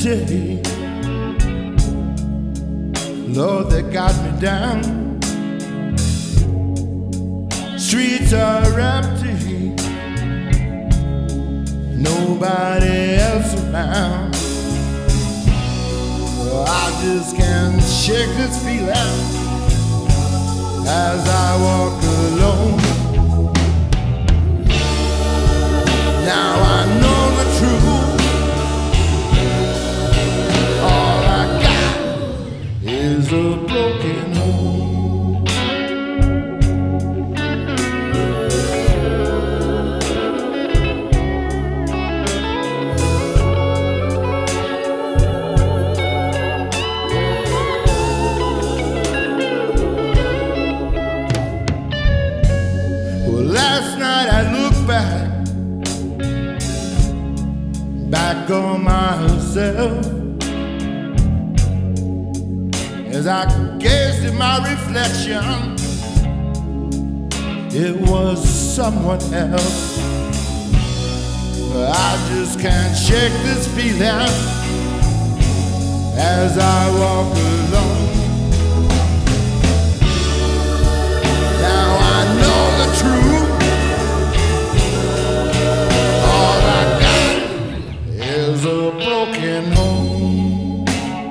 city, Lord, they got me down. Streets are empty, nobody else around. I just can't shake this feeling as I walk alone. Now I know the truth. All I got is a broken home. Well, last night I looked back on myself as I gazed at my reflection. It was someone else. I just can't shake this feeling as I walk alone. Now I know the truth. All I got is a broken home.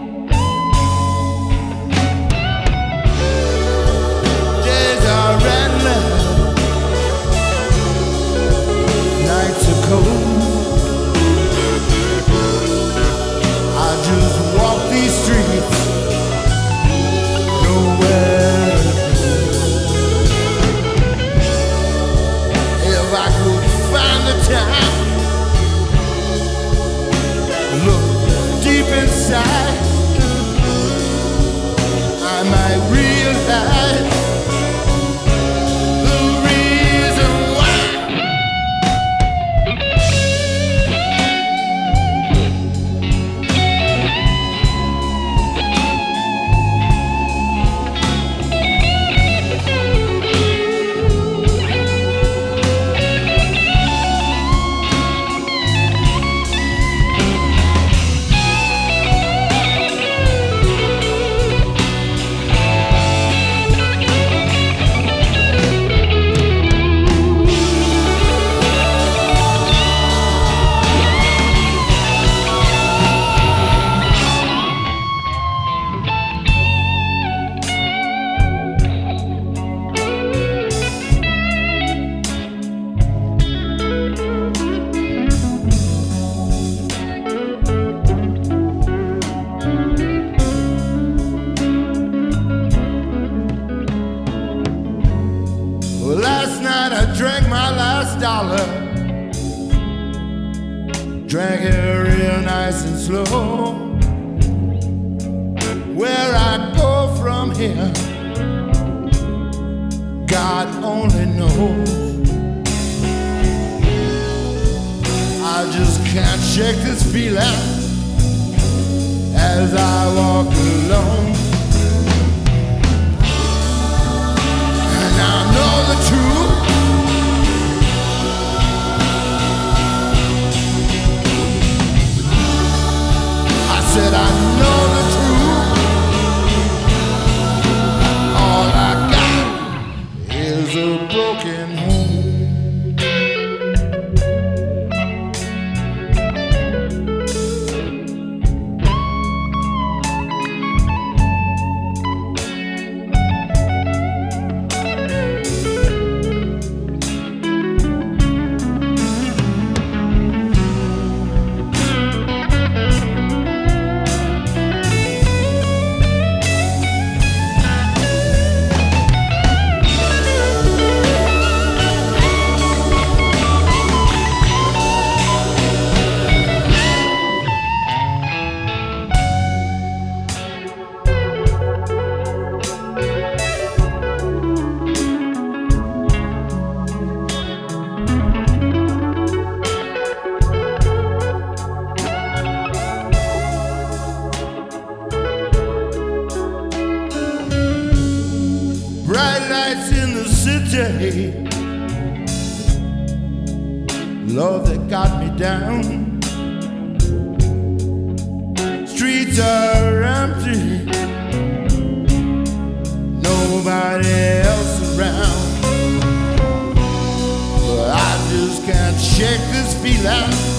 Days are endless, nights are cold. I just walk these streets, nowhere to go. If I could find the time, look deep inside, I might realize the reason why. Well, last night I drank my last dollar, drank it real nice and slow. Where I go from here, God only knows. I just can't shake this feeling as I walk alone. And I know the truth. I said I know the truth. All I got is a broken home. Bright lights in the city, Lord, they got me down. streets are empty, nobody else around. But I just can't shake this feeling